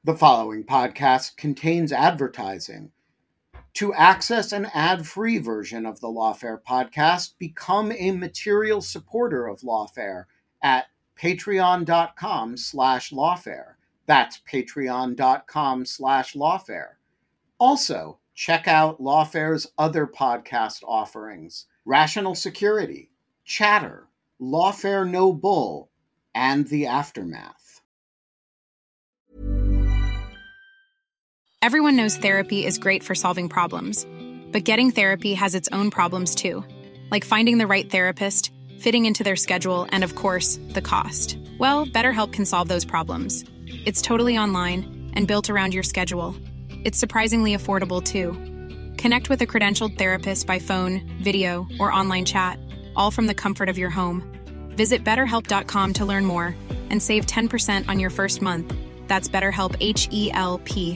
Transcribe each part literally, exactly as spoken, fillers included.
The following podcast contains advertising. To access an ad-free version of the Lawfare podcast, become a material supporter of Lawfare at patreon.com slash lawfare. That's patreon.com slash lawfare. Also, check out Lawfare's other podcast offerings: Rational Security, Chatter, Lawfare No Bull, and The Aftermath. Everyone knows therapy is great for solving problems, but getting therapy has its own problems too, like finding the right therapist, fitting into their schedule, and of course, the cost. Well, BetterHelp can solve those problems. It's totally online and built around your schedule. It's surprisingly affordable too. Connect with a credentialed therapist by phone, video, or online chat, all from the comfort of your home. Visit better help dot com to learn more and save ten percent on your first month. That's BetterHelp, H E L P.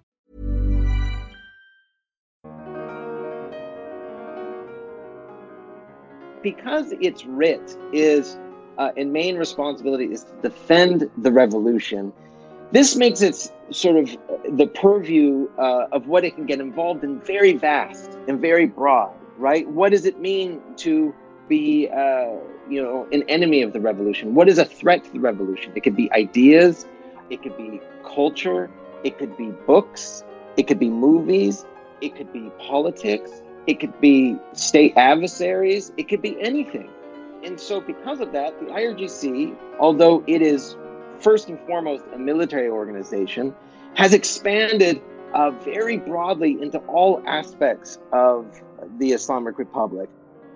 Because its writ is, uh, and main responsibility is to defend the revolution, this makes it sort of the purview uh, of what it can get involved in very vast and very broad, right? What does it mean to be, uh, you know, an enemy of the revolution? What is a threat to the revolution? It could be ideas, it could be culture, it could be books, it could be movies, it could be politics. It could be state adversaries. It could be anything. And so because of that, the I R G C, although it is first and foremost a military organization, has expanded uh, very broadly into all aspects of the Islamic Republic.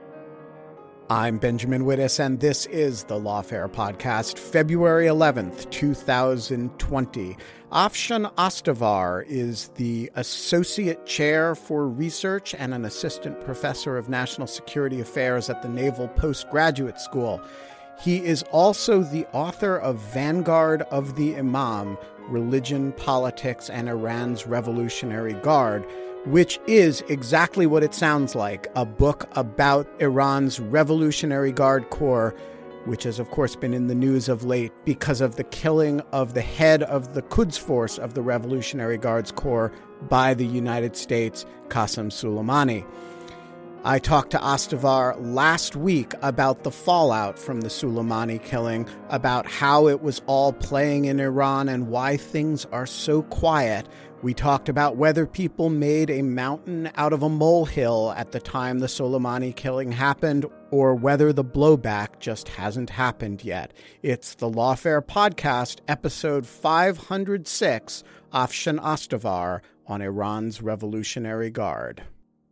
I'm Benjamin Wittes, and this is the Lawfare Podcast, February eleventh, twenty twenty. Afshan Astavar is the Associate Chair for Research and an Assistant Professor of National Security Affairs at the Naval Postgraduate School. He is also the author of Vanguard of the Imam, Religion, Politics, and Iran's Revolutionary Guard, which is exactly what it sounds like, a book about Iran's Revolutionary Guard Corps, which has, of course, been in the news of late because of the killing of the head of the Quds Force of the Revolutionary Guards Corps by the United States, Qasem Soleimani. I talked to Astavar last week about the fallout from the Soleimani killing, about how it was all playing in Iran and why things are so quiet. We talked about whether people made a mountain out of a molehill at the time the Soleimani killing happened, or whether the blowback just hasn't happened yet. It's the Lawfare Podcast, episode five hundred six, Afshan Astavar on Iran's Revolutionary Guard.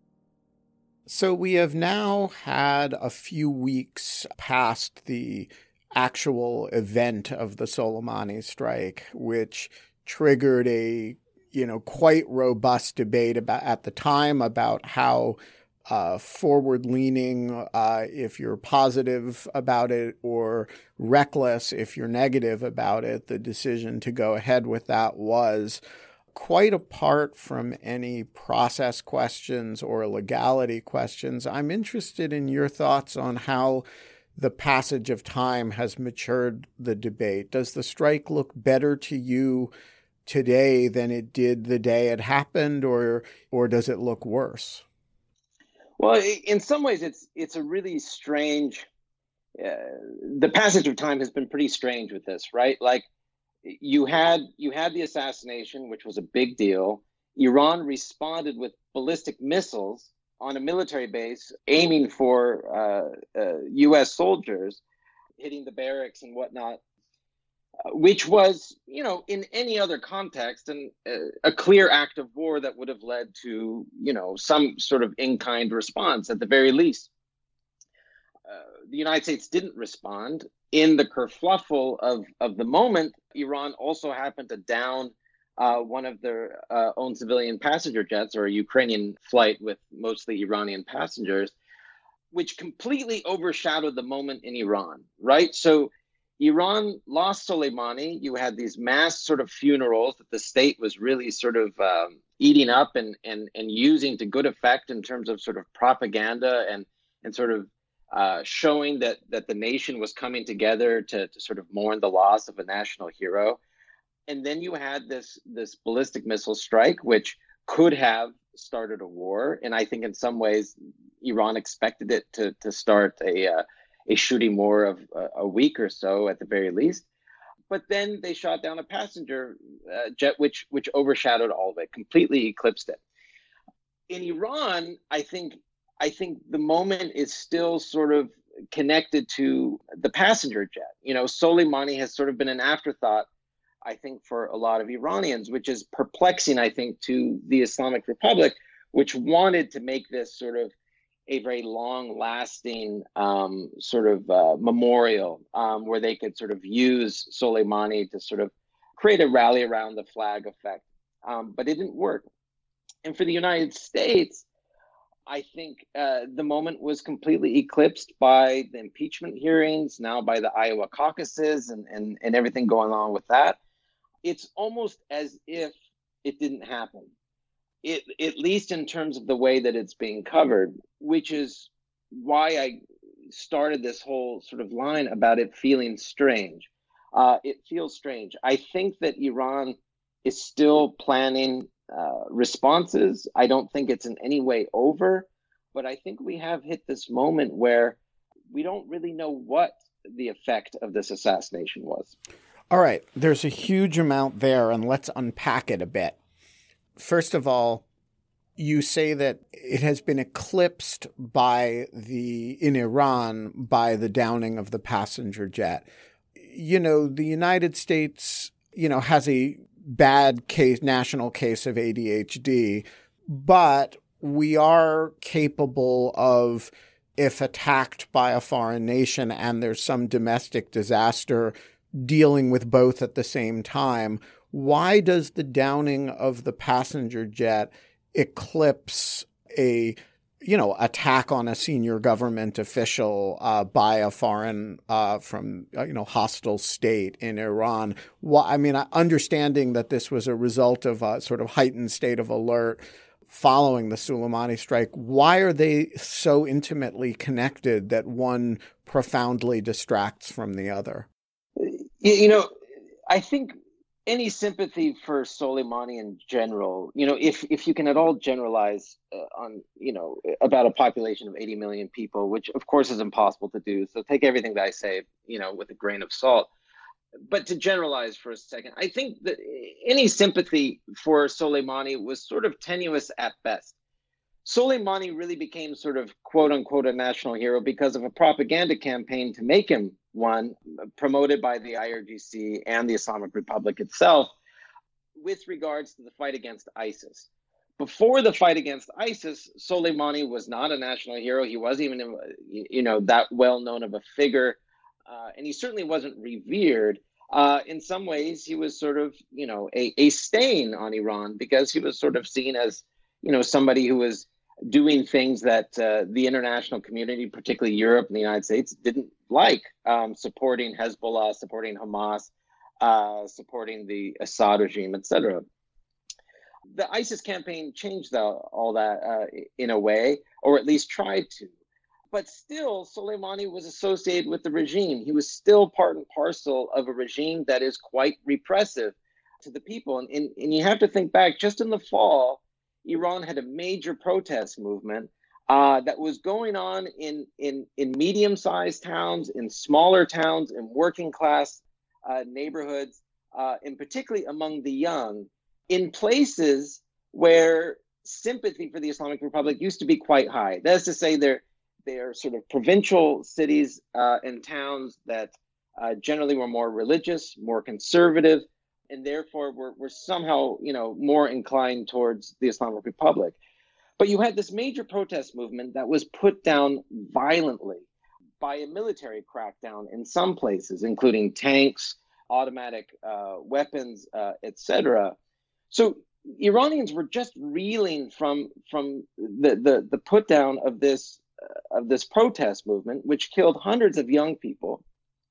So we have now had a few weeks past the actual event of the Soleimani strike, which triggered a you know, quite robust debate about at the time about how uh, forward-leaning uh, if you're positive about it, or reckless if you're negative about it. The decision to go ahead with that was, quite apart from any process questions or legality questions. I'm interested in your thoughts on how the passage of time has matured the debate. Does the strike look better to you today than it did the day it happened, or or does it look worse? Well, in some ways, it's it's a really strange. Uh, the passage of time has been pretty strange with this, right? Like you had you had the assassination, which was a big deal. Iran responded with ballistic missiles on a military base, aiming for uh, uh, U S soldiers, hitting the barracks and whatnot. Which was, you know, in any other context, and uh, a clear act of war that would have led to, you know, some sort of in-kind response at the very least. Uh, the United States didn't respond. In the kerfluffle of, of the moment, Iran also happened to down uh, one of their uh, own civilian passenger jets, or a Ukrainian flight with mostly Iranian passengers, which completely overshadowed the moment in Iran, right? So Iran lost Soleimani. You had these mass sort of funerals that the state was really sort of um, eating up and, and, and using to good effect in terms of sort of propaganda and, and sort of uh, showing that, that the nation was coming together to, to sort of mourn the loss of a national hero. And then you had this this ballistic missile strike, which could have started a war. And I think in some ways, Iran expected it to to start a uh, a shooting war of uh, a week or so at the very least. But then they shot down a passenger uh, jet, which which overshadowed all of it, completely eclipsed it. In Iran, I think I think the moment is still sort of connected to the passenger jet. You know, Soleimani has sort of been an afterthought, I think, for a lot of Iranians, which is perplexing, I think, to the Islamic Republic, which wanted to make this sort of a very long-lasting um, sort of uh, memorial um, where they could sort of use Soleimani to sort of create a rally around the flag effect. Um, but it didn't work. And for the United States, I think uh, the moment was completely eclipsed by the impeachment hearings, now by the Iowa caucuses and, and, and everything going on with that. It's almost as if it didn't happen. It, at least in terms of the way that it's being covered, which is why I started this whole sort of line about it feeling strange. Uh, it feels strange. I think that Iran is still planning uh, responses. I don't think it's in any way over, but I think we have hit this moment where we don't really know what the effect of this assassination was. All right, there's a huge amount there, and let's unpack it a bit. First of all, you say that it has been eclipsed by the in Iran by the downing of the passenger jet. You know, the United States, you know, has a bad case, national case of A D H D, but we are capable of, if attacked by a foreign nation and there's some domestic disaster, dealing with both at the same time. Why does the downing of the passenger jet eclipse a, you know, attack on a senior government official uh, by a foreign uh, from, uh, you know, hostile state in Iran? Well, I mean, understanding that this was a result of a sort of heightened state of alert following the Soleimani strike, why are they so intimately connected that one profoundly distracts from the other? You know, I think any sympathy for Soleimani in general, you know, if if you can at all generalize uh, on, you know, about a population of eighty million people, which of course is impossible to do. So take everything that I say, you know, with a grain of salt. But to generalize for a second, I think that any sympathy for Soleimani was sort of tenuous at best. Soleimani really became sort of quote unquote a national hero because of a propaganda campaign to make him one, promoted by the I R G C and the Islamic Republic itself, with regards to the fight against ISIS. Before the fight against ISIS, Soleimani was not a national hero. He wasn't even, you know, that well known of a figure, uh, and he certainly wasn't revered. Uh, in some ways, he was sort of, you know, a, a stain on Iran because he was sort of seen as, you know, somebody who was doing things that uh, the international community, particularly Europe and the United States, didn't like, um, supporting Hezbollah, supporting Hamas, uh, supporting the Assad regime, et cetera. The ISIS campaign changed the, all that uh, in a way, or at least tried to. But still, Soleimani was associated with the regime. He was still part and parcel of a regime that is quite repressive to the people. And, and, and you have to think back, just in the fall, Iran had a major protest movement uh, that was going on in, in, in medium-sized towns, in smaller towns, in working-class uh, neighborhoods, uh, and particularly among the young, in places where sympathy for the Islamic Republic used to be quite high. That is to say, they're, they're sort of provincial cities uh, and towns that uh, generally were more religious, more conservative, and therefore were, were somehow, you know, more inclined towards the Islamic Republic. But you had this major protest movement that was put down violently by a military crackdown in some places, including tanks, automatic uh, weapons, uh, et cetera. So Iranians were just reeling from from the the, the put down of this uh, of this protest movement, which killed hundreds of young people.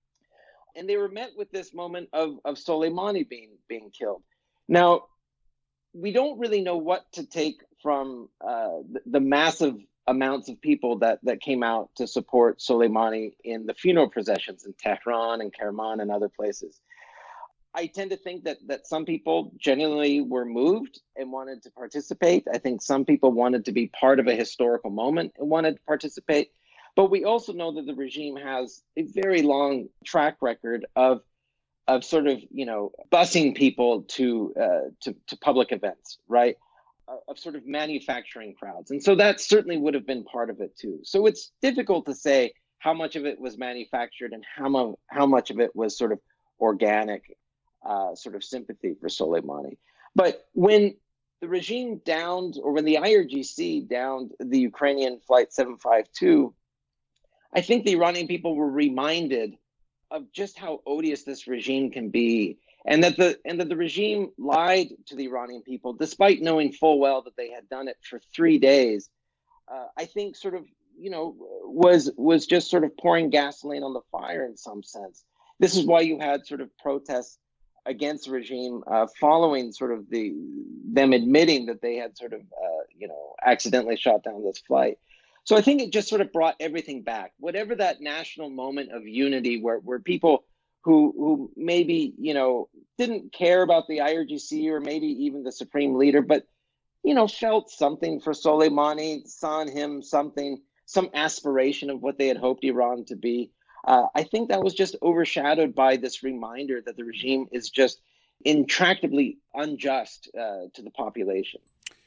And they were met with this moment of, of Soleimani being being killed. Now, we don't really know what to take from uh, the, the massive amounts of people that, that came out to support Soleimani in the funeral processions in Tehran and Kerman and other places. I tend to think that that some people genuinely were moved and wanted to participate. I think some people wanted to be part of a historical moment and wanted to participate. But we also know that the regime has a very long track record of of sort of, you know, busing people to uh, to, to public events, right? Of sort of manufacturing crowds. And so that certainly would have been part of it too. So it's difficult to say how much of it was manufactured and how, mo- how much of it was sort of organic uh, sort of sympathy for Soleimani. But when the regime downed, or when the I R G C downed the Ukrainian Flight seven five two, I think the Iranian people were reminded of just how odious this regime can be, and that the and that the regime lied to the Iranian people, despite knowing full well that they had done it for three days. Uh, I think sort of, you know, was was just sort of pouring gasoline on the fire in some sense. This is why you had sort of protests against the regime uh, following sort of the them admitting that they had sort of, uh, you know, accidentally shot down this flight. So I think it just sort of brought everything back. Whatever that national moment of unity where, where people who who maybe, you know, didn't care about the I R G C or maybe even the supreme leader, but, you know, felt something for Soleimani, saw in him something, some aspiration of what they had hoped Iran to be. Uh, I think that was just overshadowed by this reminder that the regime is just intractably unjust uh, to the population.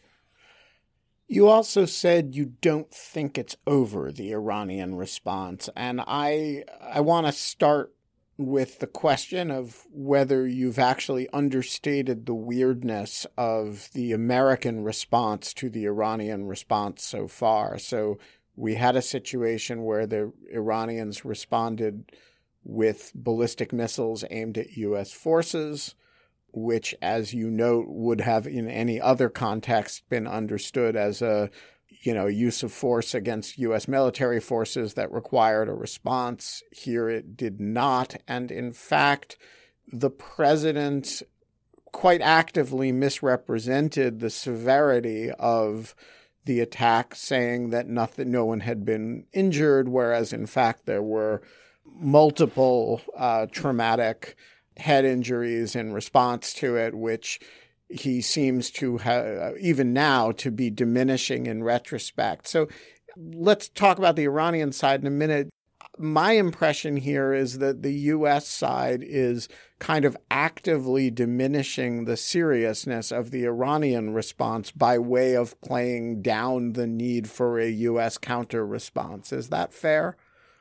You also said you don't think it's over, the Iranian response. And I I want to start with the question of whether you've actually understated the weirdness of the American response to the Iranian response so far. So we had a situation where the Iranians responded with ballistic missiles aimed at U S forces, which, as you note, would have in any other context been understood as a, you know, use of force against U S military forces that required a response. Here it did not. And in fact, the president quite actively misrepresented the severity of the attack, saying that nothing, no one had been injured, whereas in fact there were multiple uh, traumatic head injuries in response to it, which he seems to have, even now, to be diminishing in retrospect. So let's talk about the Iranian side in a minute. My impression here is that the U S side is kind of actively diminishing the seriousness of the Iranian response by way of playing down the need for a U S counter response. Is that fair?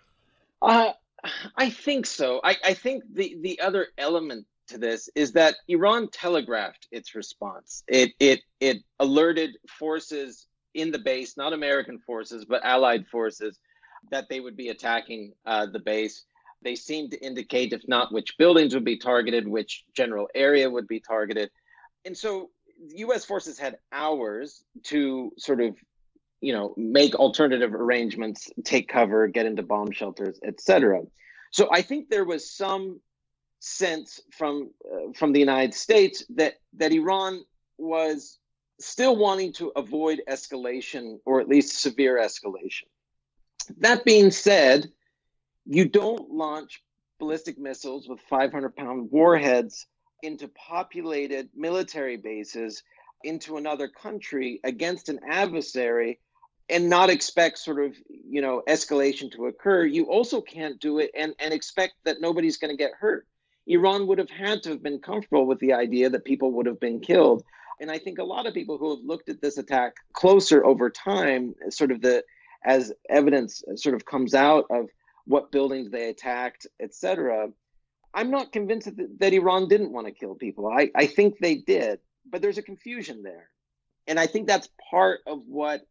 Uh, I think so. I, I think the, the other element to this is that Iran telegraphed its response. It it it alerted forces in the base, not American forces, but allied forces, that they would be attacking uh, the base. They seemed to indicate, if not which buildings would be targeted, which general area would be targeted. And so U S forces had hours to sort of, you know, make alternative arrangements, take cover, get into bomb shelters, et cetera. So I think there was some sense from uh, from the United States that that Iran was still wanting to avoid escalation, or at least severe escalation. That being said, you don't launch ballistic missiles with five hundred pound warheads into populated military bases into another country against an adversary and not expect sort of, you know, escalation to occur. You also can't do it and, and expect that nobody's going to get hurt. Iran would have had to have been comfortable with the idea that people would have been killed. And I think a lot of people who have looked at this attack closer over time, sort of the as evidence sort of comes out of what buildings they attacked, et cetera, I'm not convinced that, that Iran didn't want to kill people. I, I think they did, but there's a confusion there. And I think that's part of what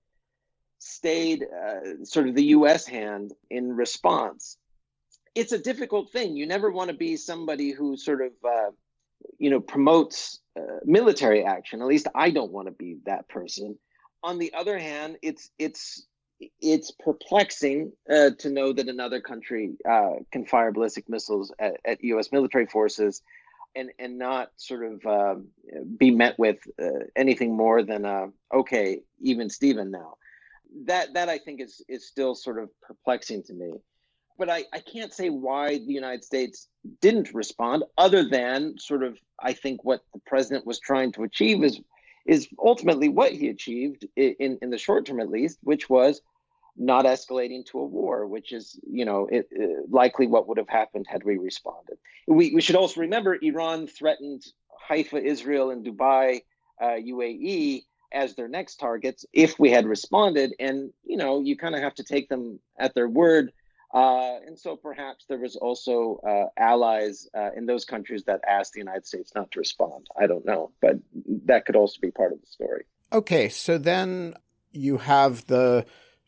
stayed uh, sort of the U S hand in response. It's a difficult thing. You never want to be somebody who sort of, uh, you know, promotes uh, military action. At least I don't want to be that person. On the other hand, it's it's it's perplexing uh, to know that another country uh, can fire ballistic missiles at, at U S military forces and and not sort of uh, be met with uh, anything more than uh, okay, even Steven now. That that I think is is still sort of perplexing to me. but I, I can't say why the United States didn't respond, other than sort of, I think what the president was trying to achieve is is ultimately what he achieved in, in the short term, at least, which was not escalating to a war, which is, you know, it, it, likely what would have happened had we responded. We, we should also remember Iran threatened Haifa, Israel, and Dubai, uh, U A E, as their next targets if we had responded. And, you know, you kind of have to take them at their word. Uh, and so perhaps there was also uh, allies uh, in those countries that asked the United States not to respond. I don't know, but that could also be part of the story. Okay, so then you have the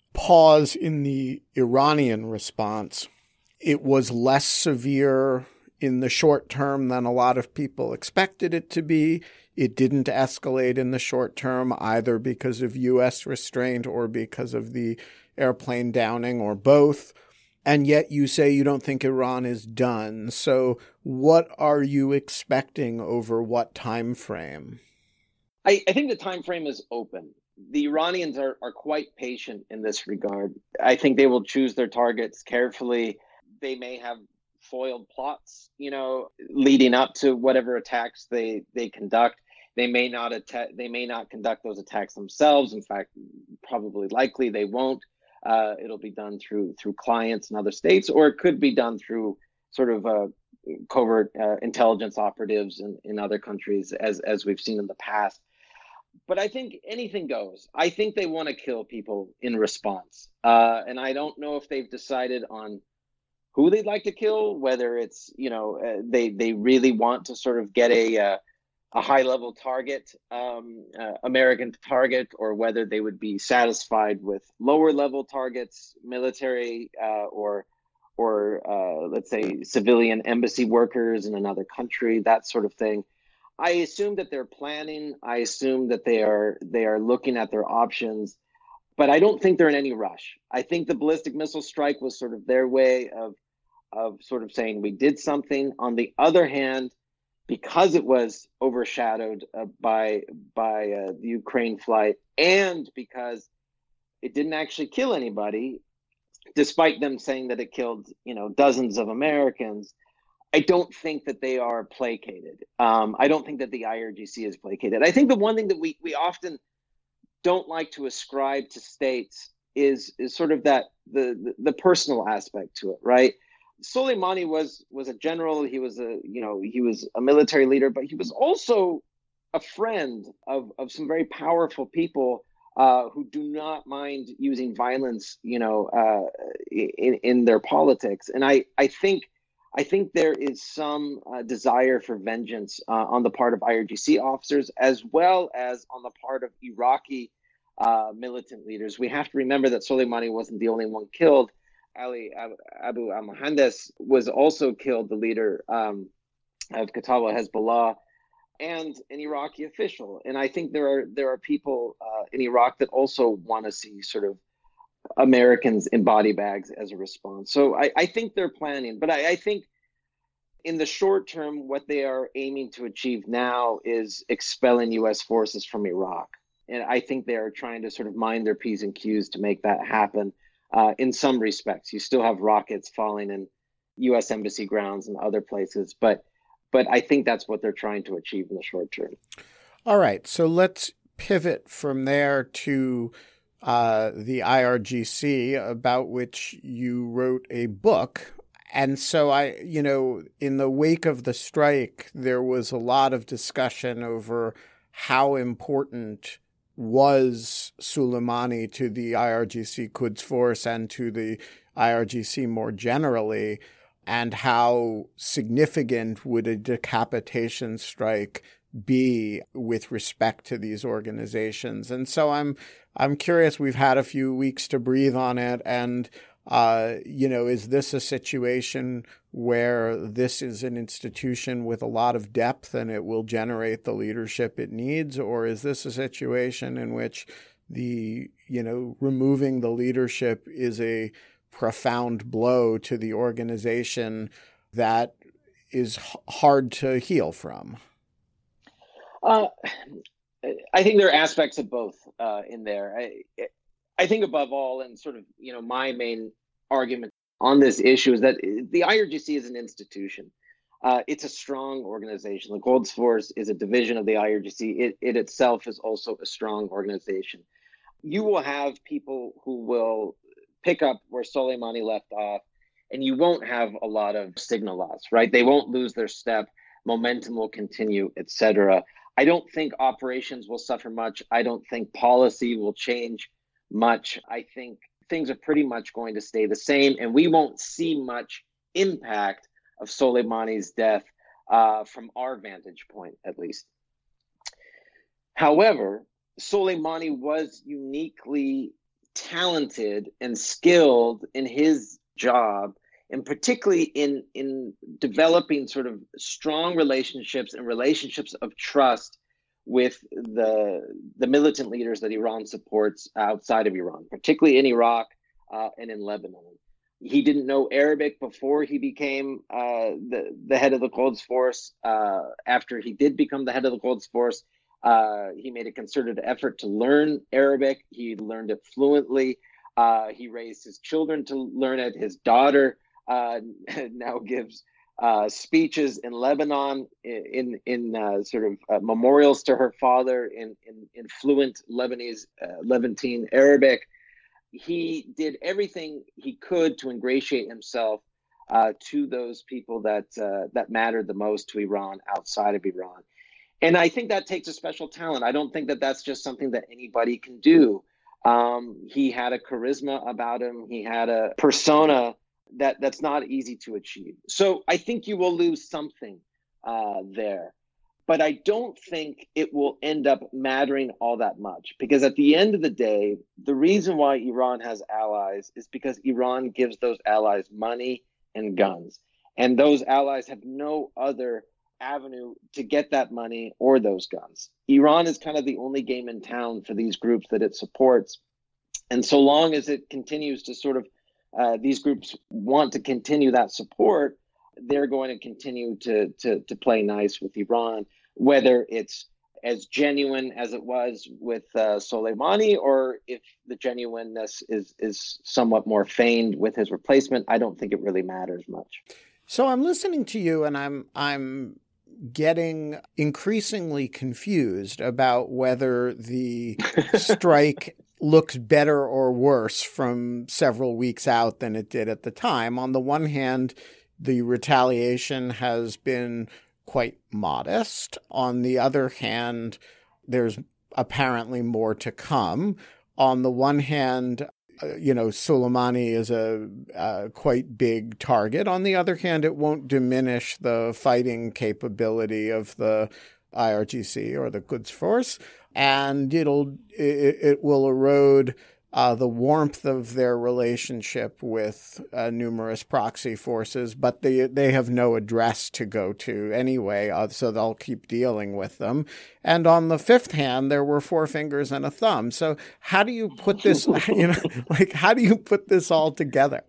pause in the Iranian response. It was less severe in the short term than a lot of people expected it to be. It didn't escalate in the short term, either because of U S restraint or because of the airplane downing, or both. And yet you say you don't think Iran is done. So what are you expecting over what time frame? I, I think the time frame is open. The Iranians are, are quite patient in this regard. I think they will choose their targets carefully. They may have foiled plots, you know, leading up to whatever attacks they, they conduct. They may not attack. They may not conduct those attacks themselves. In fact, probably likely they won't. Uh, it'll be done through through clients in other states, or it could be done through sort of uh, covert uh, intelligence operatives in, in other countries, as as we've seen in the past. But I think anything goes. I think they want to kill people in response, uh, and I don't know if they've decided on who they'd like to kill. Whether it's, you know, uh, they they really want to sort of get a uh, a high-level target, um, uh, American target, or whether they would be satisfied with lower-level targets, military uh, or, or uh, let's say, civilian embassy workers in another country, that sort of thing. I assume that they're planning. I assume that they are they are looking at their options, but I don't think they're in any rush. I think the ballistic missile strike was sort of their way of of sort of saying we did something. On the other hand, because it was overshadowed uh, by by uh, the Ukraine flight, and because it didn't actually kill anybody, despite them saying that it killed, you know, dozens of Americans, I don't think that they are placated. Um, I don't think that the I R G C is placated. I think the one thing that we we often don't like to ascribe to states is is sort of that the the, the personal aspect to it, right? Soleimani was was a general. He was a you know he was a military leader, but he was also a friend of of some very powerful people uh, who do not mind using violence, you know, uh, in in their politics. And I I think I think there is some uh, desire for vengeance uh, on the part of I R G C officers, as well as on the part of Iraqi uh, militant leaders. We have to remember that Soleimani wasn't the only one killed. Ali Abu al-Mohandes was also killed, the leader um, of Katawa Hezbollah, and an Iraqi official. And I think there are there are people uh, in Iraq that also want to see sort of Americans in body bags as a response. So I, I think they're planning, but I, I think in the short term, what they are aiming to achieve now is expelling U S forces from Iraq. And I think they are trying to sort of mind their P's and Q's to make that happen. Uh, in some respects, you still have rockets falling in U S embassy grounds and other places, but but I think that's what they're trying to achieve in the short term. All right, so let's pivot from there to uh, the I R G C, about which you wrote a book. And so I, you know, in the wake of the strike, there was a lot of discussion over how important was Soleimani to the I R G C Quds Force and to the I R G C more generally, and how significant would a decapitation strike be with respect to these organizations. And so I'm I'm curious, we've had a few weeks to breathe on it, and uh, you know, is this a situation where this is an institution with a lot of depth and it will generate the leadership it needs? Or is this a situation in which the, you know, removing the leadership is a profound blow to the organization that is h- hard to heal from? Uh, I think there are aspects of both uh, in there. I, I think above all, and sort of, you know, my main argument on this issue is that the I R G C is an institution. Uh, it's a strong organization. The Quds Force is a division of the I R G C. It, it itself is also a strong organization. You will have people who will pick up where Soleimani left off, and you won't have a lot of signal loss, right? They won't lose their step. Momentum will continue, et cetera. I don't think operations will suffer much. I don't think policy will change much. I think things are pretty much going to stay the same, and we won't see much impact of Soleimani's death uh, from our vantage point, at least. However, Soleimani was uniquely talented and skilled in his job, and particularly in, in developing sort of strong relationships and relationships of trust with the, the militant leaders that Iran supports outside of Iran, particularly in Iraq uh, and in Lebanon. He didn't know Arabic before he became uh, the, the head of the Quds Force. Uh, after he did become the head of the Quds Force, uh, he made a concerted effort to learn Arabic. He learned it fluently. Uh, he raised his children to learn it. His daughter uh, now gives uh, speeches in Lebanon in in uh, sort of uh, memorials to her father in in, in fluent Lebanese, uh, Levantine Arabic. He did everything he could to ingratiate himself uh, to those people that uh, that mattered the most to Iran outside of Iran. And I think that takes a special talent. I don't think that that's just something that anybody can do. Um, he had a charisma about him. He had a persona that that's not easy to achieve. So I think you will lose something uh, there. But I don't think it will end up mattering all that much, because at the end of the day, the reason why Iran has allies is because Iran gives those allies money and guns. And those allies have no other avenue to get that money or those guns. Iran is kind of the only game in town for these groups that it supports. And so long as it continues to sort of, uh, these groups want to continue that support, they're going to continue to, to, to play nice with Iran, whether it's as genuine as it was with uh, Soleimani, or if the genuineness is, is somewhat more feigned with his replacement. I don't think it really matters much. So I'm listening to you, and I'm I'm getting increasingly confused about whether the strike looks better or worse from several weeks out than it did at the time. On the one hand, the retaliation has been quite modest. On the other hand, there's apparently more to come. On the one hand, uh, you know, Soleimani is a, a quite big target. On the other hand, it won't diminish the fighting capability of the I R G C or the Quds Force, and it'll it, it will erode Uh, the warmth of their relationship with uh, numerous proxy forces, but they they have no address to go to anyway, uh, so they'll keep dealing with them. And on the fifth hand, there were four fingers and a thumb. So how do you put this, you know, like, how do you put this all together?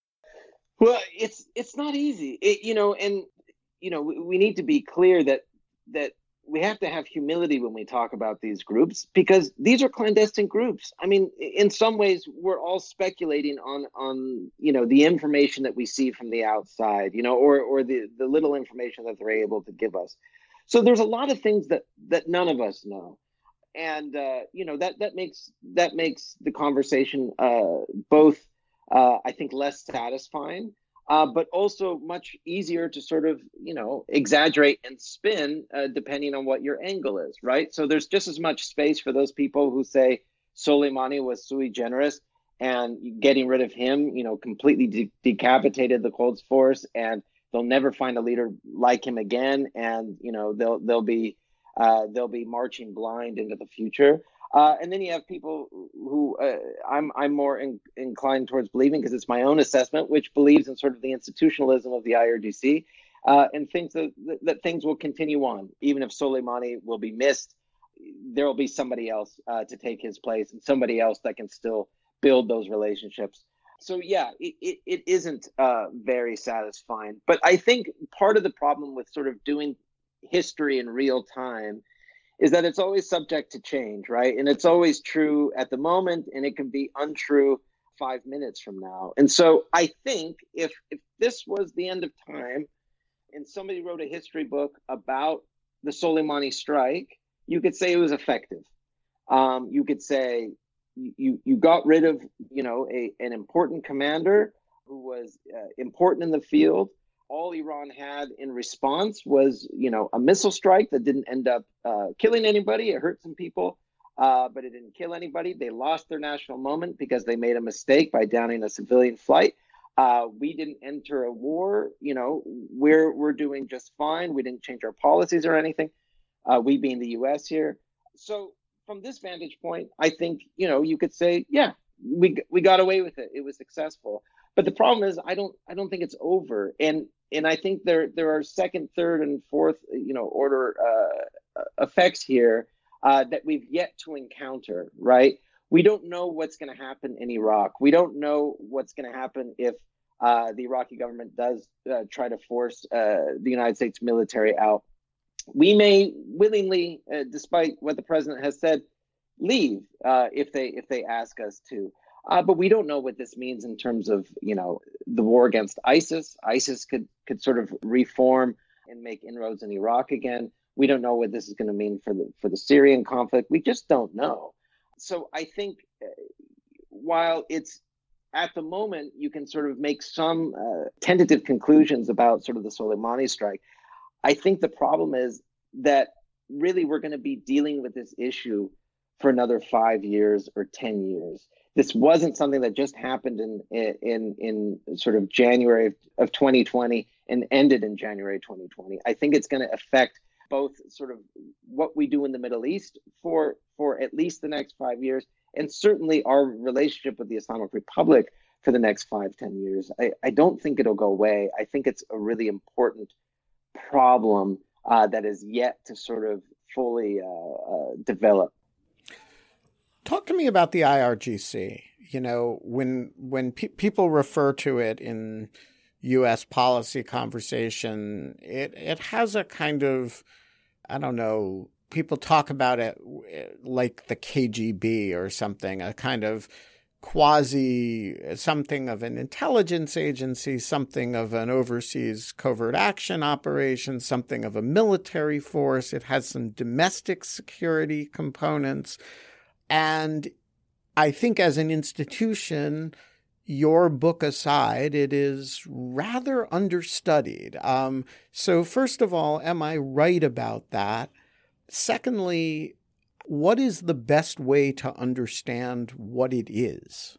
Well, it's it's not easy, it, you know, and, you know, we, we need to be clear that that we have to have humility when we talk about these groups, because these are clandestine groups. I mean, in some ways, we're all speculating on, on you know, the information that we see from the outside, you know, or or the, the little information that they're able to give us. So there's a lot of things that that none of us know. And, uh, you know, that that makes that makes the conversation uh, both, uh, I think, less satisfying, Uh, but also much easier to sort of, you know, exaggerate and spin uh, depending on what your angle is, right? So there's just as much space for those people who say Soleimani was sui generis, and getting rid of him, you know, completely de- decapitated the Quds Force, and they'll never find a leader like him again, and you know they'll they'll be uh, they'll be marching blind into the future. Uh, and then you have people who uh, I'm I'm more in, inclined towards believing, because it's my own assessment, which believes in sort of the institutionalism of the I R G C, uh, and thinks that, that, that things will continue on. Even if Soleimani will be missed, there will be somebody else uh, to take his place, and somebody else that can still build those relationships. So yeah, it, it, it isn't uh, very satisfying. But I think part of the problem with sort of doing history in real time is that it's always subject to change, right? And it's always true at the moment, and it can be untrue five minutes from now. And so I think if if this was the end of time and somebody wrote a history book about the Soleimani strike, you could say it was effective. Um, you could say you you got rid of, you know, a an important commander who was uh, important in the field. All Iran had in response was, you know, a missile strike that didn't end up uh, killing anybody. It hurt some people, uh, but it didn't kill anybody. They lost their national moment because they made a mistake by downing a civilian flight. Uh, we didn't enter a war. You know, we're we're doing just fine. We didn't change our policies or anything. Uh, we being the U S here. So from this vantage point, I think, you know, you could say, yeah, we we got away with it. It was successful. But the problem is, I don't I don't think it's over. And and I think there there are second, third, and fourth, you know, order uh, effects here uh, that we've yet to encounter. Right? We don't know what's going to happen in Iraq. We don't know what's going to happen if uh, the Iraqi government does uh, try to force uh, the United States military out. We may willingly, uh, despite what the president has said, leave uh, if they if they ask us to. Uh, but we don't know what this means in terms of, you know, the war against ISIS. ISIS could could sort of reform and make inroads in Iraq again. We don't know what this is going to mean for the for the Syrian conflict. We just don't know. So I think uh, while it's at the moment you can sort of make some uh, tentative conclusions about sort of the Soleimani strike, I think the problem is that really we're going to be dealing with this issue for another five years or ten years. This wasn't something that just happened in in in sort of January of twenty twenty and ended in January twenty twenty. I think it's going to affect both sort of what we do in the Middle East for for at least the next five years, and certainly our relationship with the Islamic Republic for the next five, ten years. I, I don't think it'll go away. I think it's a really important problem uh, that is yet to sort of fully uh, uh, develop. Talk to me about the I R G C. You know, when when pe- people refer to it in U S policy conversation, it it has a kind of, I don't know, people talk about it like the K G B or something, a kind of quasi, something of an intelligence agency, something of an overseas covert action operation, something of a military force. It has some domestic security components. And I think as an institution, your book aside, it is rather understudied. Um, so first of all, am I right about that? Secondly, what is the best way to understand what it is?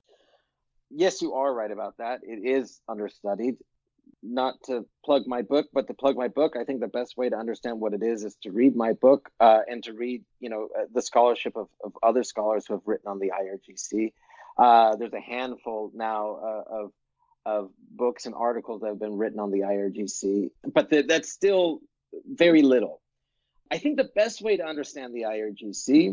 Yes, you are right about that. It is understudied. Not to plug my book, but to plug my book, I think the best way to understand what it is is to read my book uh, and to read, you know, uh, the scholarship of, of other scholars who have written on the I R G C. Uh, there's a handful now uh, of of books and articles that have been written on the I R G C, but the, that's still very little. I think the best way to understand the I R G C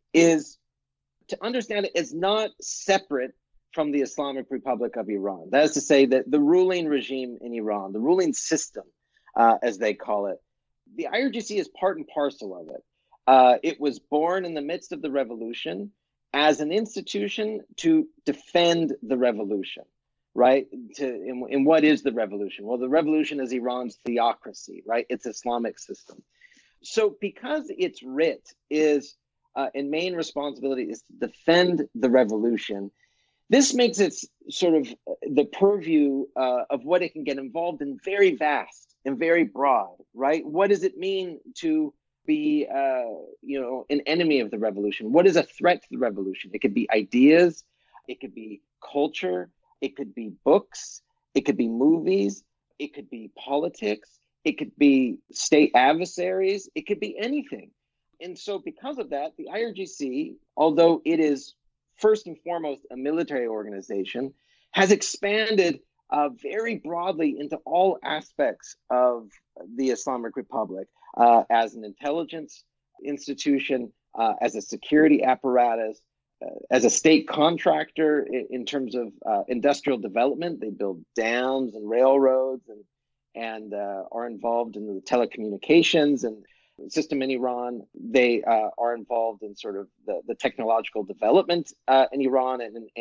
is to understand it as not separate from the Islamic Republic of Iran. That is to say that the ruling regime in Iran, the ruling system, uh, as they call it, the I R G C is part and parcel of it. Uh, it was born in the midst of the revolution as an institution to defend the revolution, right? To in, in what is the revolution? Well, the revolution is Iran's theocracy, right? Its Islamic system. So because its writ is, uh, and main responsibility is to defend the revolution, this makes it sort of the purview uh, of what it can get involved in very vast and very broad, right? What does it mean to be, uh, you know, an enemy of the revolution? What is a threat to the revolution? It could be ideas, it could be culture, it could be books, it could be movies, it could be politics, it could be state adversaries, it could be anything. And so because of that, the I R G C, although it is first and foremost a military organization, has expanded uh, very broadly into all aspects of the Islamic Republic uh, as an intelligence institution, uh, as a security apparatus, uh, as a state contractor in, in terms of uh, industrial development. They build dams and railroads and and uh, are involved in the telecommunications and system in Iran. They uh, are involved in sort of the, the technological development uh, in Iran and, and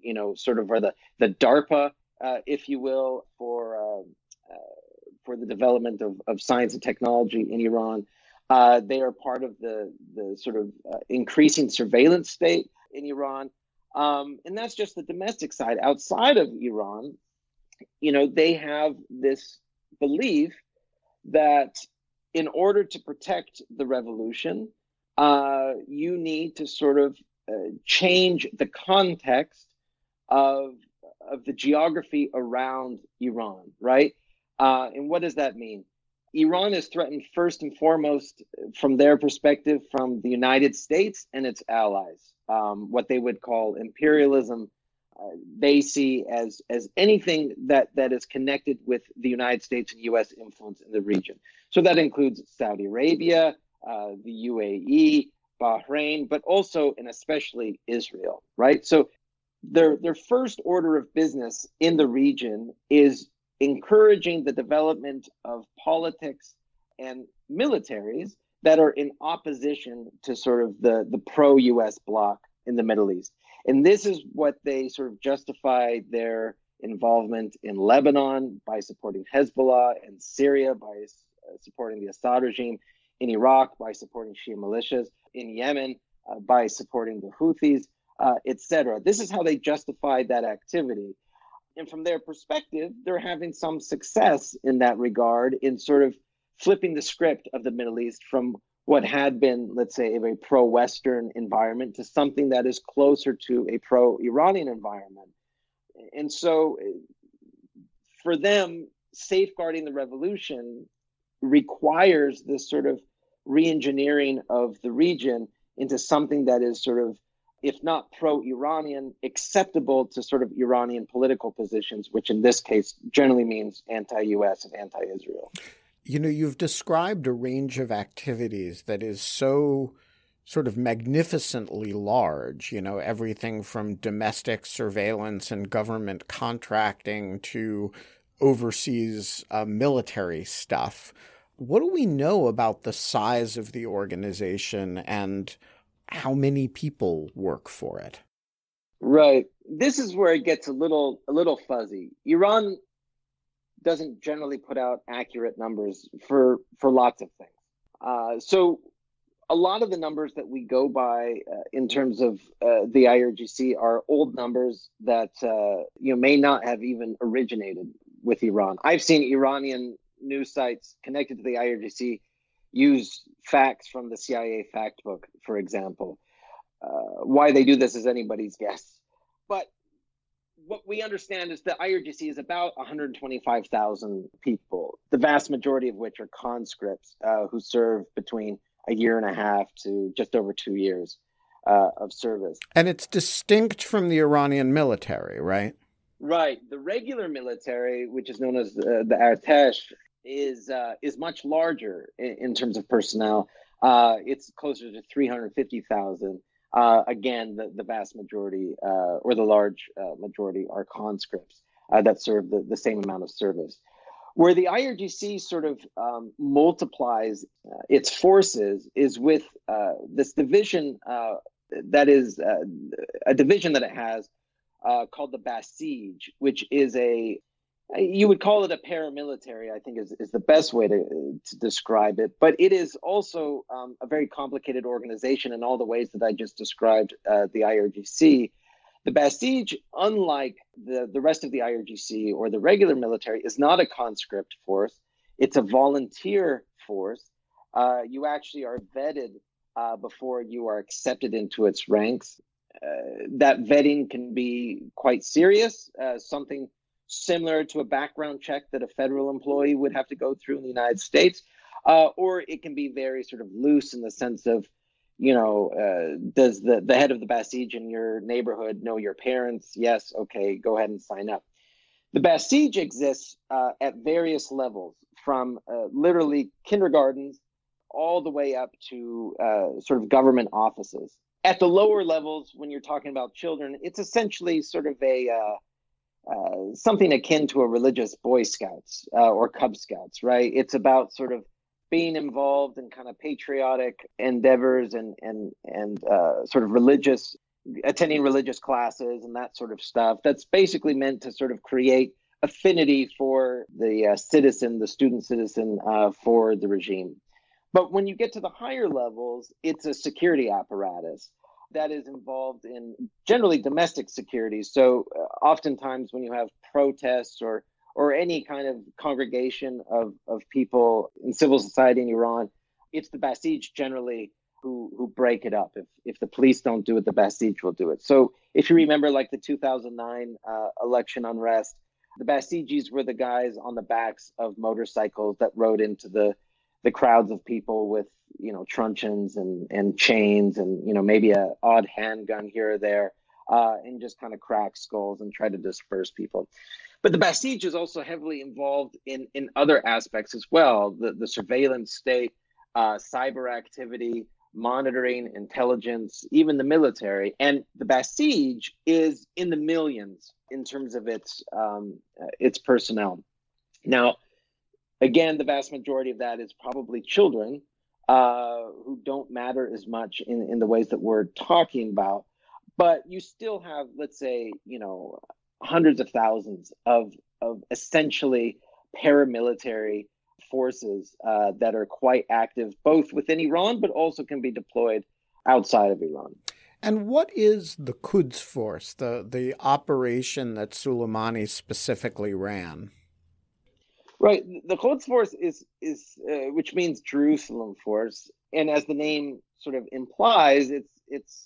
you know, sort of are the, the DARPA, uh, if you will, for uh, uh, for the development of, of science and technology in Iran. Uh, they are part of the, the sort of uh, increasing surveillance state in Iran. Um, and that's just the domestic side. Outside of Iran, you know, they have this belief that in order to protect the revolution, uh, you need to sort of uh, change the context of, of the geography around Iran, right? Uh, and what does that mean? Iran is threatened first and foremost, from their perspective, from the United States and its allies, um, what they would call imperialism. Uh, they see as as anything that, that is connected with the United States and U S influence in the region. So that includes Saudi Arabia, uh, the U A E, Bahrain, but also and especially Israel, right? So their their first order of business in the region is encouraging the development of politics and militaries that are in opposition to sort of the, the pro-U S bloc in the Middle East. And this is what they sort of justify their involvement in Lebanon by supporting Hezbollah, and Syria by uh, supporting the Assad regime, in Iraq by supporting Shia militias, in Yemen uh, by supporting the Houthis, uh, et cetera. This is how they justify that activity. And from their perspective, they're having some success in that regard in sort of flipping the script of the Middle East from what had been, let's say, a very pro-Western environment to something that is closer to a pro-Iranian environment. And so for them, safeguarding the revolution requires this sort of re-engineering of the region into something that is sort of, if not pro-Iranian, acceptable to sort of Iranian political positions, which in this case generally means anti-U S and anti-Israel. You know, you've described a range of activities that is so sort of magnificently large, you know, everything from domestic surveillance and government contracting to overseas uh, military stuff. What do we know about the size of the organization and how many people work for it? Right. This is where it gets a little a little fuzzy. Iran doesn't generally put out accurate numbers for for lots of things. Uh, so a lot of the numbers that we go by uh, in terms of uh, the I R G C are old numbers that uh, you know may not have even originated with Iran. I've seen Iranian news sites connected to the I R G C use facts from the C I A fact book, for example. Uh, why they do this is anybody's guess. But what we understand is the I R G C is about one hundred twenty-five thousand people, the vast majority of which are conscripts uh, who serve between a year and a half to just over two years uh, of service. And it's distinct from the Iranian military, right? Right. The regular military, which is known as uh, the Artesh, is uh, is much larger in, in terms of personnel. Uh, it's closer to three hundred fifty thousand. Uh, again, the, the vast majority uh, or the large uh, majority are conscripts uh, that serve the, the same amount of service. Where the I R G C sort of um, multiplies uh, its forces is with uh, this division uh, that is uh, a division that it has uh, called the Basij, which is a you would call it a paramilitary, I think is, is the best way to, to describe it. But it is also um, a very complicated organization in all the ways that I just described uh, the I R G C. The Basij, unlike the, the rest of the I R G C or the regular military, is not a conscript force. It's a volunteer force. Uh, you actually are vetted uh, before you are accepted into its ranks. Uh, that vetting can be quite serious, uh, something similar to a background check that a federal employee would have to go through in the United States, uh, or it can be very sort of loose in the sense of, you know, uh, does the, the head of the Basij in your neighborhood know your parents? Yes, okay, go ahead and sign up. The Basij exists uh, at various levels, from uh, literally kindergartens all the way up to uh, sort of government offices. At the lower levels, when you're talking about children, it's essentially sort of a uh, Uh, something akin to a religious Boy Scouts uh, or Cub Scouts, right? It's about sort of being involved in kind of patriotic endeavors and and and uh, sort of religious attending religious classes and that sort of stuff. That's basically meant to sort of create affinity for the uh, citizen, the student citizen, uh, for the regime. But when you get to the higher levels, it's a security apparatus that is involved in generally domestic security. So uh, oftentimes when you have protests or or any kind of congregation of, of people in civil society in Iran, it's the Basij generally who who break it up. If if the police don't do it, the Basij will do it. So if you remember like the two thousand nine uh, election unrest, the Basijis were the guys on the backs of motorcycles that rode into the the crowds of people with, you know, truncheons and, and chains and, you know, maybe a odd handgun here or there, uh, and just kind of crack skulls and try to disperse people. But the Basij is also heavily involved in, in other aspects as well, the, the surveillance state, uh, cyber activity, monitoring, intelligence, even the military. And the Basij is in the millions in terms of its um, its personnel. Now, again, the vast majority of that is probably children uh, who don't matter as much in, in the ways that we're talking about. But you still have, let's say, you know, hundreds of thousands of, of essentially paramilitary forces uh, that are quite active, both within Iran, but also can be deployed outside of Iran. And what is the Quds Force, the, the operation that Soleimani specifically ran? Right. The Quds Force is, is uh, which means Jerusalem Force. And as the name sort of implies, it's it's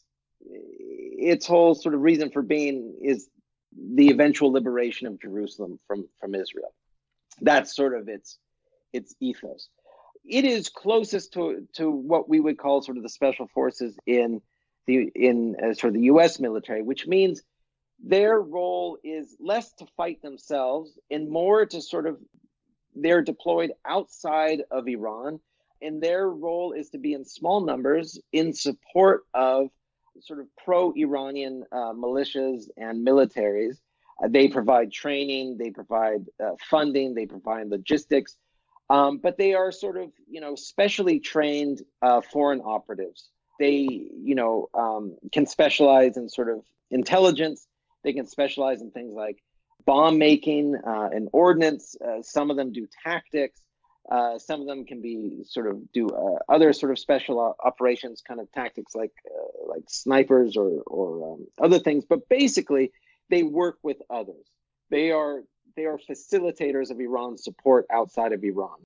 its whole sort of reason for being is the eventual liberation of Jerusalem from, from Israel. That's sort of its its ethos. It is closest to, to what we would call sort of the special forces in the in uh, sort of the U S military, which means their role is less to fight themselves and more to sort of they're deployed outside of Iran, and their role is to be in small numbers in support of sort of pro-Iranian uh, militias and militaries. Uh, they provide training, they provide uh, funding, they provide logistics, um, but they are sort of, you know, specially trained uh, foreign operatives. They, you know, um, can specialize in sort of intelligence. They can specialize in things like bomb making uh, and ordnance. Uh, some of them do tactics. Uh, some of them can be sort of do uh, other sort of special operations, kind of tactics like uh, like snipers or or um, other things. But basically, they work with others. They are they are facilitators of Iran's support outside of Iran.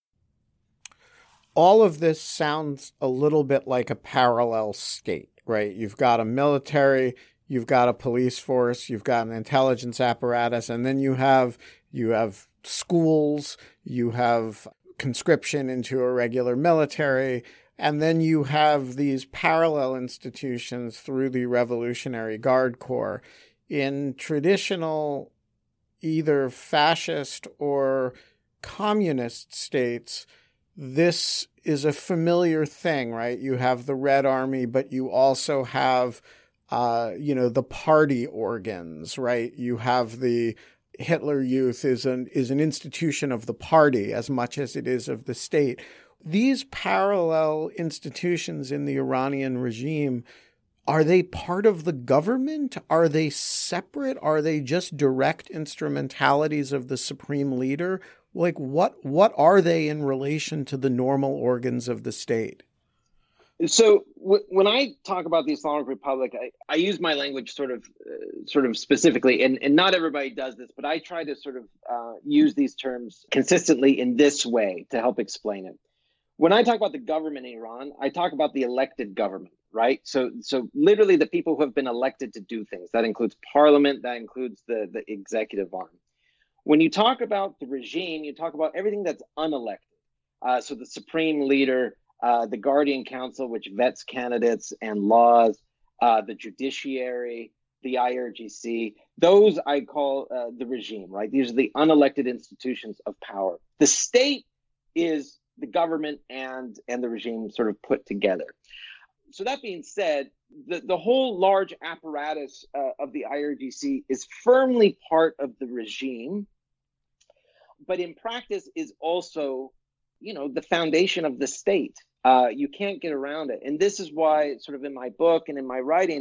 All of this sounds a little bit like a parallel state, right? You've got a military. You've got a police force, you've got an intelligence apparatus, and then you have you have schools, you have conscription into a regular military, and then you have these parallel institutions through the Revolutionary Guard Corps. In traditional either fascist or communist states, this is a familiar thing, right? You have the Red Army, but you also have Uh, you know, the party organs, right? You have the Hitler Youth is an is an institution of the party as much as it is of the state. These parallel institutions in the Iranian regime, are they part of the government? Are they separate? Are they just direct instrumentalities of the supreme leader? Like, what what are they in relation to the normal organs of the state? So w- when I talk about the Islamic Republic, I, I use my language sort of uh, sort of specifically, and, and not everybody does this, but I try to sort of uh, use these terms consistently in this way to help explain it. When I talk about the government in Iran, I talk about the elected government, right? So so literally the people who have been elected to do things. That includes parliament, that includes the, the executive arm. When you talk about the regime, you talk about everything that's unelected. Uh, so the supreme leader, Uh, the Guardian Council, which vets candidates and laws, uh, the judiciary, the I R G C, those I call uh, the regime, right? These are the unelected institutions of power. The state is the government and, and the regime sort of put together. So that being said, the, the whole large apparatus uh, of the I R G C is firmly part of the regime, but in practice is also, you know, the foundation of the state. Uh, you can't get around it. And this is why sort of in my book and in my writing,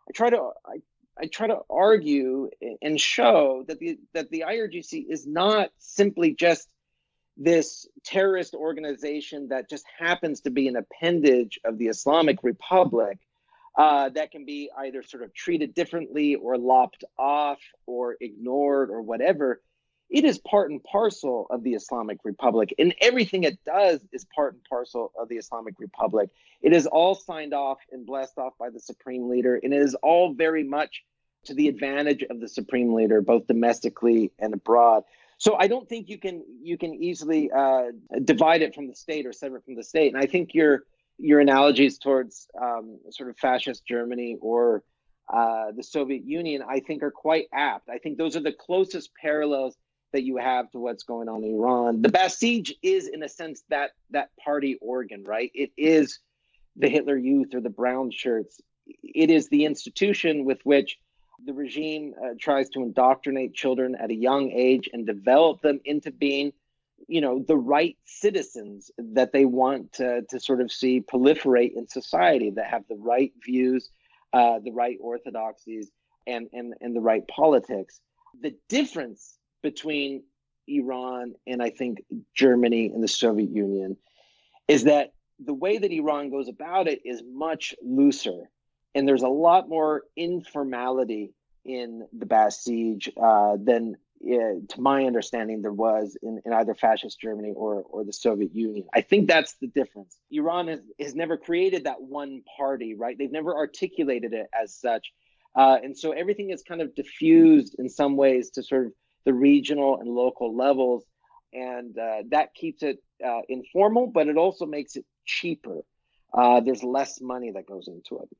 I try to I, I try to argue and show that the that the I R G C is not simply just this terrorist organization that just happens to be an appendage of the Islamic Republic uh, that can be either sort of treated differently or lopped off or ignored or whatever. It is part and parcel of the Islamic Republic, and everything it does is part and parcel of the Islamic Republic. It is all signed off and blessed off by the Supreme Leader, and it is all very much to the advantage of the Supreme Leader, both domestically and abroad. So I don't think you can you can easily uh, divide it from the state or sever it from the state. And I think your your analogies towards um, sort of fascist Germany or uh, the Soviet Union, I think, are quite apt. I think those are the closest parallels that you have to what's going on in Iran. The Basij is, in a sense, that that party organ, right? It is the Hitler Youth or the brown shirts. It is the institution with which the regime uh, tries to indoctrinate children at a young age and develop them into being, you know, the right citizens that they want to, to sort of see proliferate in society, that have the right views, uh, the right orthodoxies, and, and, and the right politics. The difference between Iran and, I think, Germany and the Soviet Union is that the way that Iran goes about it is much looser. And there's a lot more informality in the Basij uh, than, uh, to my understanding, there was in, in either fascist Germany or, or the Soviet Union. I think that's the difference. Iran has, has never created that one party, right? They've never articulated it as such. Uh, and so everything is kind of diffused in some ways to sort of the regional and local levels. And uh, that keeps it uh, informal, but it also makes it cheaper. Uh, there's less money that goes into it.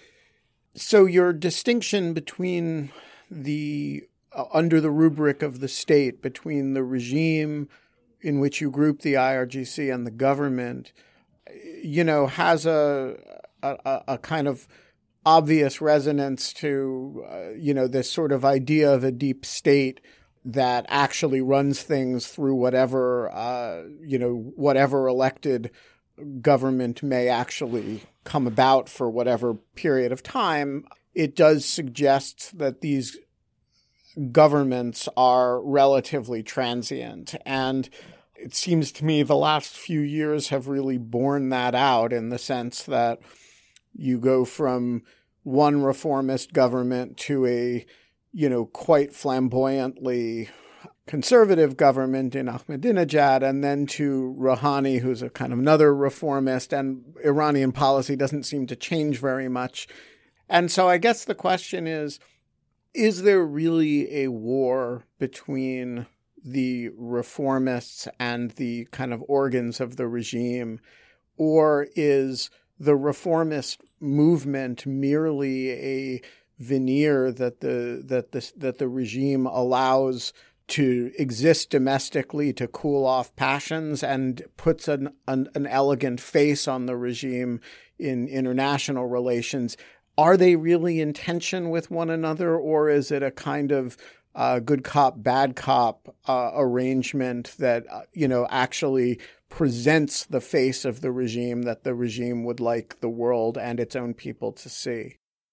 So your distinction between the, uh, under the rubric of the state, between the regime in which you group the I R G C and the government, you know, has a a, a kind of obvious resonance to, uh, you know, this sort of idea of a deep state that actually runs things through whatever, uh, you know, whatever elected government may actually come about for whatever period of time. It does suggest that these governments are relatively transient. And it seems to me the last few years have really borne that out, in the sense that you go from one reformist government to a, you know, quite flamboyantly conservative government in Ahmadinejad, and then to Rouhani, who's a kind of another reformist, and Iranian policy doesn't seem to change very much. And so I guess the question is, is there really a war between the reformists and the kind of organs of the regime, or is the reformist movement merely a veneer that the that the that the regime allows to exist domestically to cool off passions, and puts an, an an elegant face on the regime in international relations? Are they really in tension with one another, or is it a kind of uh, good cop, bad cop uh, arrangement that, uh, you know, actually presents the face of the regime that the regime would like the world and its own people to see?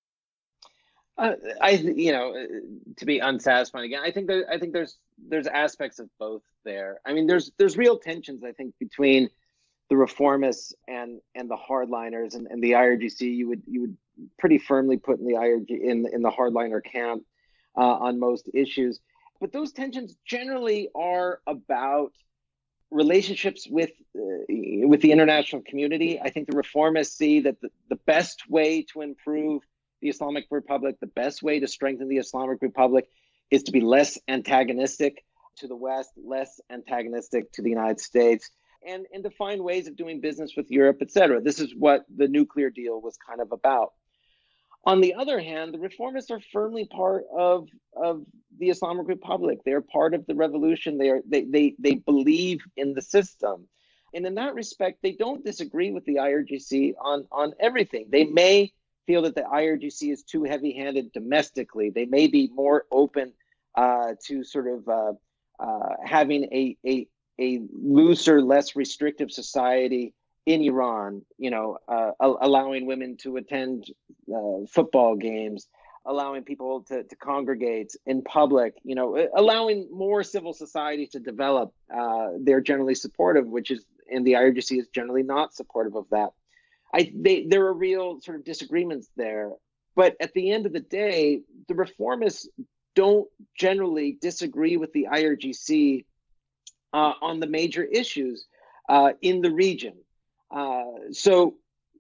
Uh, I, you know, to be unsatisfying again, I think there, I think there's there's aspects of both there. I mean, there's there's real tensions, I think, between the reformists and and the hardliners, and, and the I R G C. You would you would pretty firmly put in the I R G in in the hardliner camp uh, on most issues. But those tensions generally are about relationships with uh, with the international community. I think the reformists see that the, the best way to improve the Islamic Republic, the best way to strengthen the Islamic Republic, is to be less antagonistic to the West, less antagonistic to the United States, and, and to find ways of doing business with Europe, et cetera. This is what the nuclear deal was kind of about. On the other hand, the reformists are firmly part of, of the Islamic Republic. They're part of the revolution. They are they, they they believe in the system. And in that respect, they don't disagree with the I R G C on, on everything. They may feel that the I R G C is too heavy-handed domestically. They may be more open uh, to sort of uh, uh, having a, a, a looser, less restrictive society in Iran, you know, uh, allowing women to attend uh, football games, allowing people to, to congregate in public, you know, allowing more civil society to develop. Uh, they're generally supportive, which is, and the I R G C is generally not supportive of that. I they, there are real sort of disagreements there. But at the end of the day, the reformists don't generally disagree with the I R G C uh, on the major issues uh, in the region. Uh, so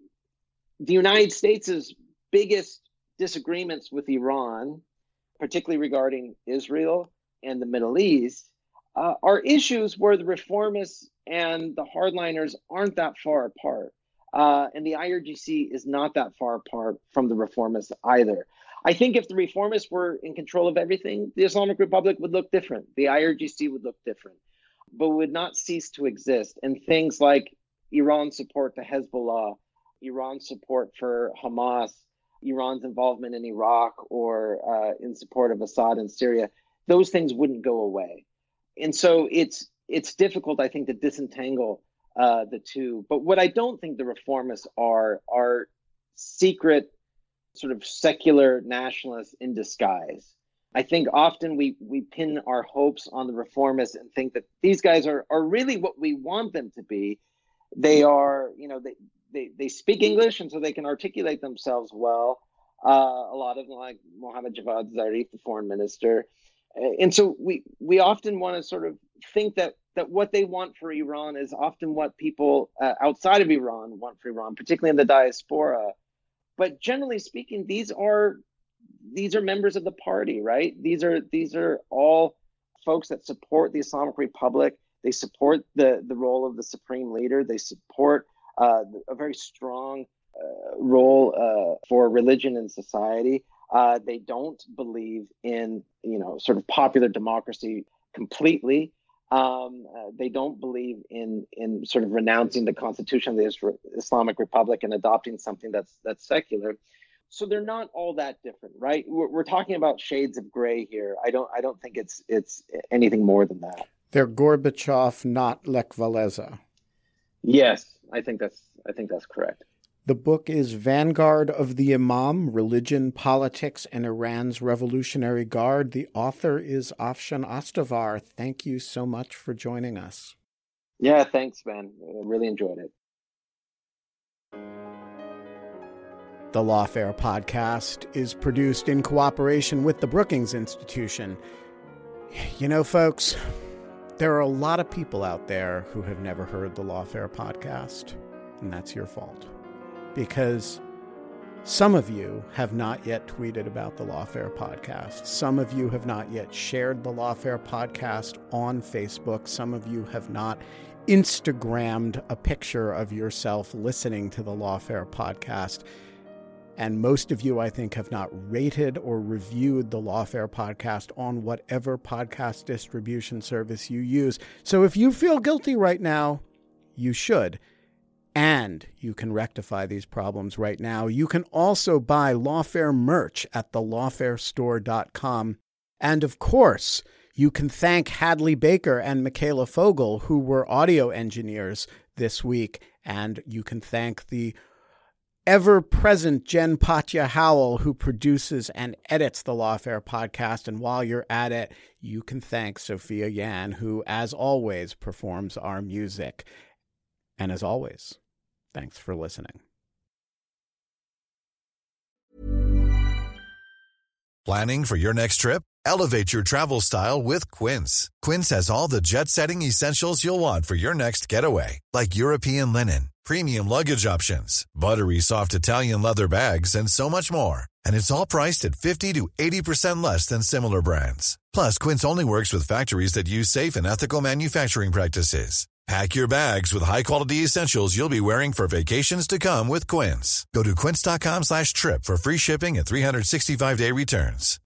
the United States' biggest disagreements with Iran, particularly regarding Israel and the Middle East, uh, are issues where the reformists and the hardliners aren't that far apart. Uh, and the I R G C is not that far apart from the reformists either. I think if the reformists were in control of everything, the Islamic Republic would look different. The I R G C would look different, but would not cease to exist. And things like Iran's support to Hezbollah, Iran's support for Hamas, Iran's involvement in Iraq, or uh, in support of Assad in Syria, those things wouldn't go away. And so it's it's difficult, I think, to disentangle uh, the two. But what I don't think the reformists are are secret sort of secular nationalists in disguise. I think often we we pin our hopes on the reformists and think that these guys are are really what we want them to be. They are, you know, they they, they speak English, and so they can articulate themselves well. Uh, a lot of them, like Mohammad Javad Zarif, the foreign minister. And so we we often want to sort of think that that what they want for Iran is often what people uh, outside of Iran want for Iran, particularly in the diaspora. But generally speaking, these are these are members of the party, right? These are these are all folks that support the Islamic Republic. They support the, the role of the supreme leader. They support uh, a very strong uh, role uh, for religion in society. Uh, they don't believe in, you know, sort of popular democracy completely. Um, uh, they don't believe in in sort of renouncing the constitution of the Islamic Republic and adopting something that's that's secular. So they're not all that different, right? We're, we're talking about shades of gray here. I don't I don't think it's it's anything more than that. They're Gorbachev, not Lech Walesa. Yes, I think that's I think that's correct. The book is Vanguard of the Imam, Religion, Politics, and Iran's Revolutionary Guard. The author is Afshan Astavar. Thank you so much for joining us. Yeah, thanks, man. I really enjoyed it. The Lawfare podcast is produced in cooperation with the Brookings Institution. You know, folks, there are a lot of people out there who have never heard the Lawfare podcast, and that's your fault. Because some of you have not yet tweeted about the Lawfare podcast. Some of you have not yet shared the Lawfare podcast on Facebook. Some of you have not Instagrammed a picture of yourself listening to the Lawfare podcast. And most of you, I think, have not rated or reviewed the Lawfare podcast on whatever podcast distribution service you use. So if you feel guilty right now, you should. And you can rectify these problems right now. You can also buy Lawfare merch at the lawfare store dot com. And of course, you can thank Hadley Baker and Michaela Fogel, who were audio engineers this week. And you can thank the ever-present Jen Patja Howell, who produces and edits the Lawfare podcast. And while you're at it, you can thank Sophia Yan, who, as always, performs our music. And as always, thanks for listening. Planning for your next trip? Elevate your travel style with Quince. Quince has all the jet-setting essentials you'll want for your next getaway, like European linen, premium luggage options, buttery soft Italian leather bags, and so much more. And it's all priced at fifty to eighty percent less than similar brands. Plus, Quince only works with factories that use safe and ethical manufacturing practices. Pack your bags with high-quality essentials you'll be wearing for vacations to come with Quince. Go to quince dot com slash trip for free shipping and three sixty-five day returns.